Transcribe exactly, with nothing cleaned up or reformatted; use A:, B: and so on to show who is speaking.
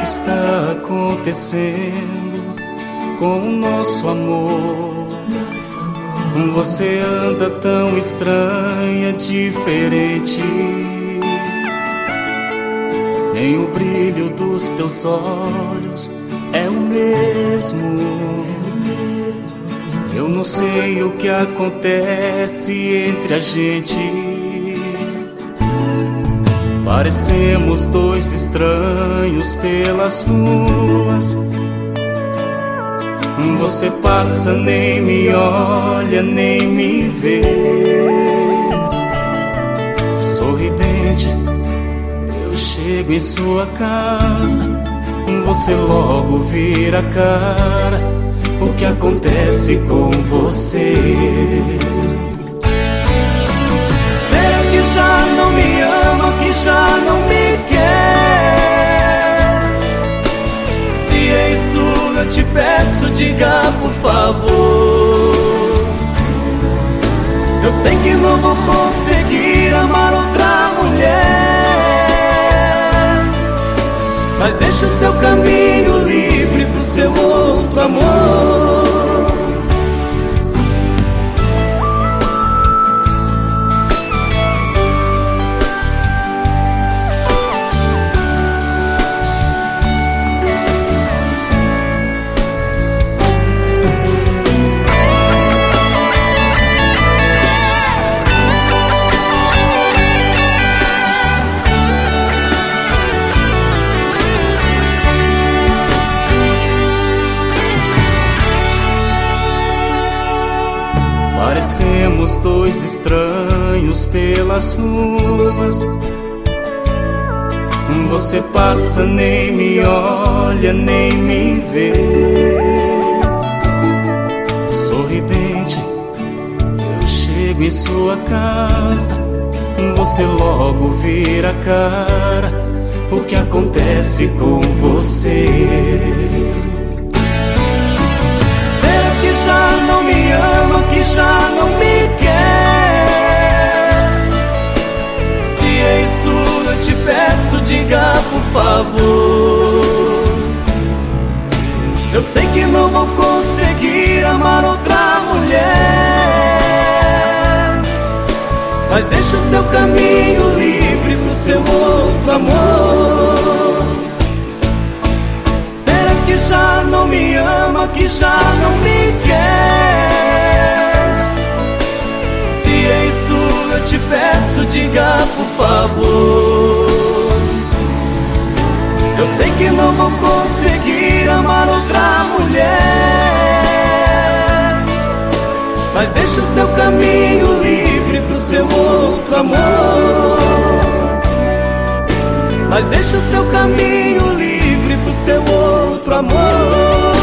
A: está acontecendo com o nosso amor? Você anda tão estranha, diferente. Nem o brilho dos teus olhos é o mesmo. Eu não sei o que acontece entre a gente. Parecemos dois estranhos pelas ruas. Você passa, nem me olha, nem me vê. Sorridente, eu chego em sua casa. Você logo vira a cara. O que acontece com você? Será que já não me ama, que já não me quer? Se é isso, eu te peço, diga por favor. Eu sei que não vou conseguir amar outra mulher, mas deixa o seu caminho livre pro seu outro amor. Parecemos dois estranhos pelas ruas. Você passa, nem me olha, nem me vê. Sorridente, eu chego em sua casa. Você logo vira a cara. O que acontece com você? Será que já não me ama, que já não me quer? Se é isso, eu te peço, diga por favor. Eu sei que não vou conseguir amar outra mulher, mas deixa o seu caminho livre pro seu outro amor. Será que já não me ama, que já não me quer? Se é isso, eu te peço, diga por favor. Eu sei que não vou conseguir amar outra mulher, mas deixa o seu caminho livre pro seu outro amor. Mas deixa o seu caminho livre pro seu outro amor.